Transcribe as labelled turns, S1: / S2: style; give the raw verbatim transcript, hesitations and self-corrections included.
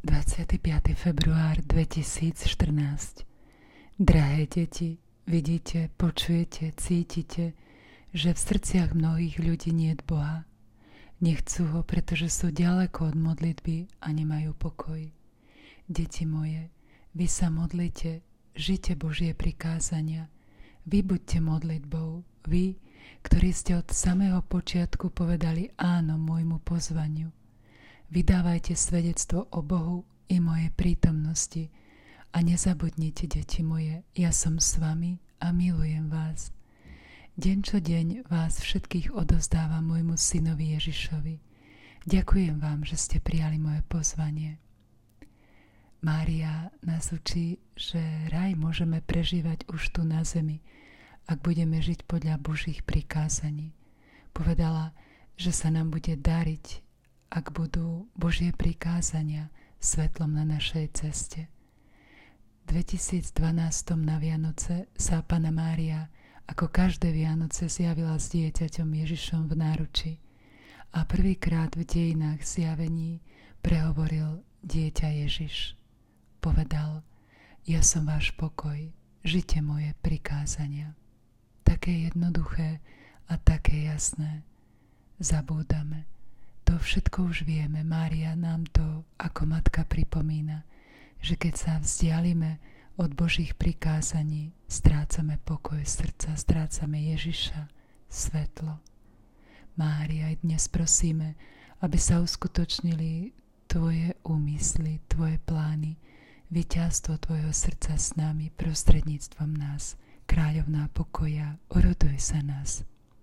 S1: dvadsiateho piateho február dvetisícštrnásť. Drahé deti, vidíte, počujete, cítite, že v srdciach mnohých ľudí niet Boha. Nechcú ho, pretože sú ďaleko od modlitby a nemajú pokoj. Deti moje, vy sa modlite, žite Božie prikázania, vy buďte modlitbou, vy, ktorí ste od samého počiatku povedali áno môjmu pozvaniu. Vydávajte svedectvo o Bohu i mojej prítomnosti a nezabudnite, deti moje, ja som s vami a milujem vás. Deň čo deň vás všetkých odovzdávam môjmu synovi Ježišovi. Ďakujem vám, že ste prijali moje pozvanie. Mária nás učí, že raj môžeme prežívať už tu na zemi, ak budeme žiť podľa Božích prikázaní. Povedala, že sa nám bude dariť, ak budú Božie prikázania svetlom na našej ceste. V dvetisícdvanásť na Vianoce sa Panna Mária ako každé Vianoce zjavila s dieťaťom Ježišom v náruči a prvýkrát v dejinách zjavení prehovoril dieťa Ježiš. Povedal, ja som váš pokoj, žite moje prikázania. Také jednoduché a také jasné. Zabúdame. To všetko už vieme. Mária nám to ako matka pripomína, že keď sa vzdialime od Božích prikázaní, strácame pokoj srdca, strácame Ježiša, svetlo. Mária, aj dnes prosíme, aby sa uskutočnili tvoje úmysly, tvoje plány, víťazstvo tvojho srdca s nami prostredníctvom nás. Kráľovná pokoja, oroduj sa nás.